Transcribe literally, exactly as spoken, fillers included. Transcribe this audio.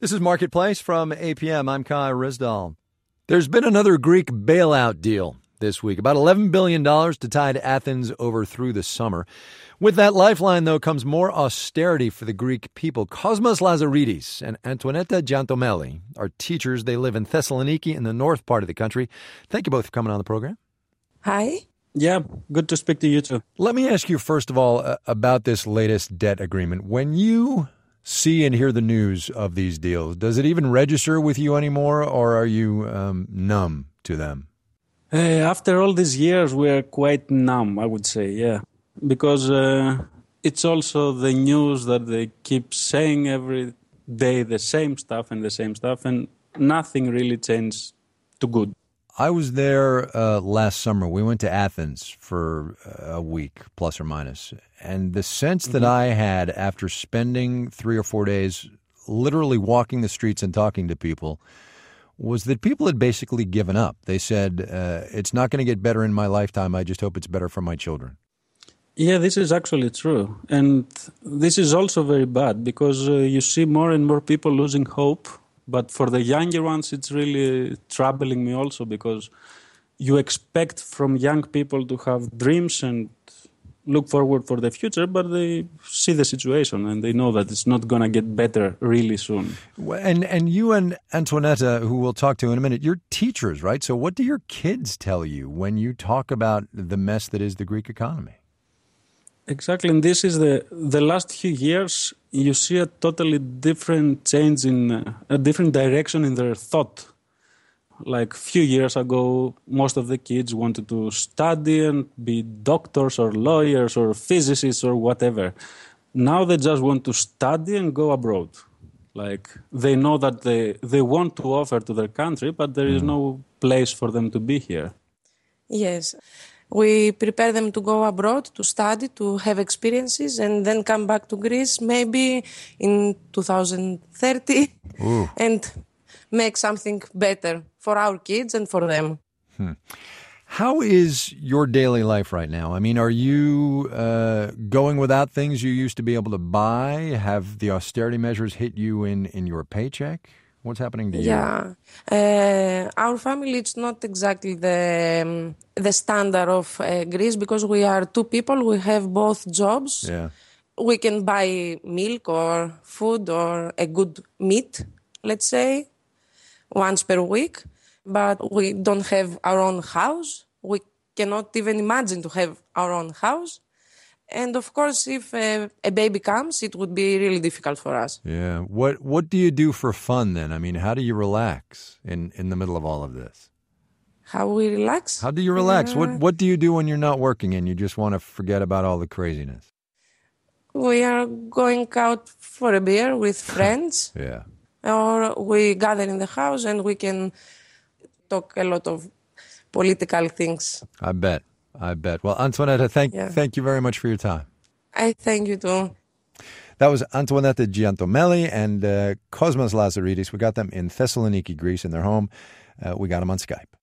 This is Marketplace from A P M. I'm Kai Rizdal. There's been another Greek bailout deal this week, about eleven billion dollars to tide Athens over through the summer. With that lifeline, though, comes more austerity for the Greek people. Cosmas Lazaridis and Antoinetta Giantomeli are teachers. They live in Thessaloniki in the north part of the country. Thank you both for coming on the program. Hi. Yeah, good to speak to you too. Let me ask you, first of all, uh, about this latest debt agreement. When you see and hear the news of these deals, does it even register with you anymore, or are you um, numb to them? Uh, after all these years, we're quite numb, I would say, yeah. Because uh, it's also the news that they keep saying every day the same stuff and the same stuff, and nothing really changed to good. I was there uh, last summer. We went to Athens for a week, plus or minus. And the sense that Mm-hmm. I had after spending three or four days literally walking the streets and talking to people was that people had basically given up. They said, uh, it's not going to get better in my lifetime. I just hope it's better for my children. Yeah, this is actually true. And this is also very bad because uh, you see more and more people losing hope. But for the younger ones, it's really troubling me also because you expect from young people to have dreams and look forward for the future, but they see the situation and they know that it's not going to get better really soon. And and you and Antoinetta, who we'll talk to in a minute, you're teachers, right? So what do your kids tell you when you talk about the mess that is the Greek economy? Exactly, and this is the the last few years, you see a totally different change in uh, a different direction in their thought. Like a few years ago, most of the kids wanted to study and be doctors or lawyers or physicists or whatever. Now they just want to study and go abroad. Like they know that they, they want to offer to their country, but there is no place for them to be here. Yes. We prepare them to go abroad, to study, to have experiences, and then come back to Greece maybe in two thousand thirty Ooh. and make something better for our kids and for them. Hmm. How is your daily life right now? I mean, are you uh, going without things you used to be able to buy? Have the austerity measures hit you in, in your paycheck? What's happening to you? Yeah. Uh, our family, it's not exactly the um, the standard of uh, Greece because we are two people. We have both jobs. Yeah. We can buy milk or food or a good meat, let's say, once per week. But we don't have our own house. We cannot even imagine to have our own house. And of course, if a, a baby comes, it would be really difficult for us. Yeah. What What do you do for fun then? I mean, how do you relax in, in the middle of all of this? How we relax? How do you relax? Uh, What What do you do when you're not working and you just want to forget about all the craziness? We are going out for a beer with friends. Yeah. Or we gather in the house and we can talk a lot of political things. I bet. I bet. Well, Antoinetta, thank Yeah. thank you very much for your time. I thank you too. That was Antoinetta Giantomeli and uh, Cosmas Lazaridis. We got them in Thessaloniki, Greece, in their home. Uh, we got them on Skype.